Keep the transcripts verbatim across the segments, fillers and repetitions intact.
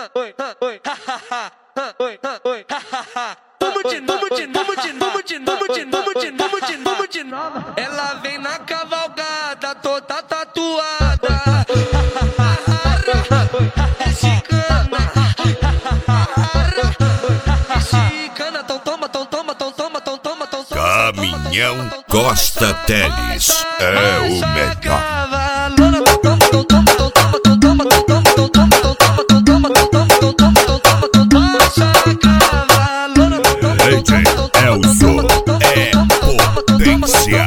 Vamos de novo, de novo, de novo, de novo, de novo, de novo, de novo, de novo. Ela vem na cavalgada, toda tatuada. Mexicana, mexicana, tão toma, tão toma, tão toma, tão toma, tão toma. Caminhão Costa Teles é o melhor. Elzo é potência.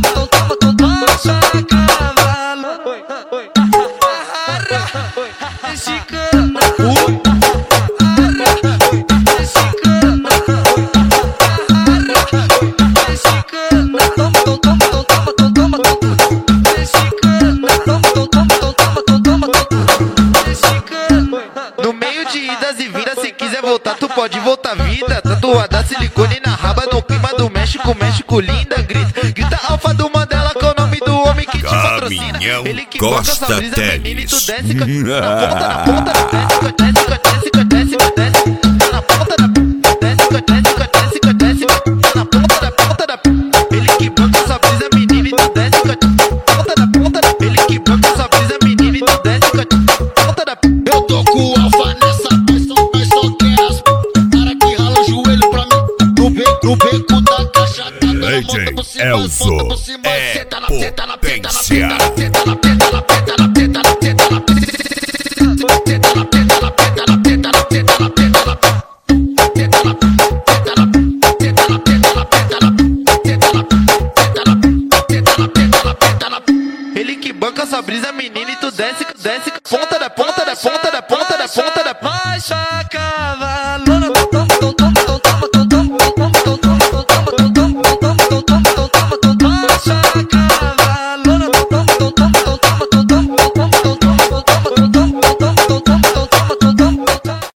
No meio de idas e vindas, se quiser voltar, tu pode voltar vida. Tatuada silicone na raba, no clima do México, México linda. Grita, grita alfa do Mandela, que é o nome do homem que te patrocina. Ele que banca essa brisa, menina, e tu desce na ponta, na ponta, desce, desce, desce, desce, desce, na ponta da, desce, desce, desce, desce, na ponta da, ponta da. Ele que banca essa brisa, menina, e tu desce, ponta da, ponta da. Ele que banca essa brisa, menina, e tu desce, ponta da. Eu tô com o alfa nessa peça, mas só quero as cara que rala o joelho pra mim. No beco, no beco da caixa, tá dando a volta por cima, Elzo volta por cima, é senta na, senta na, senta na, potência. senta na, senta na, senta na.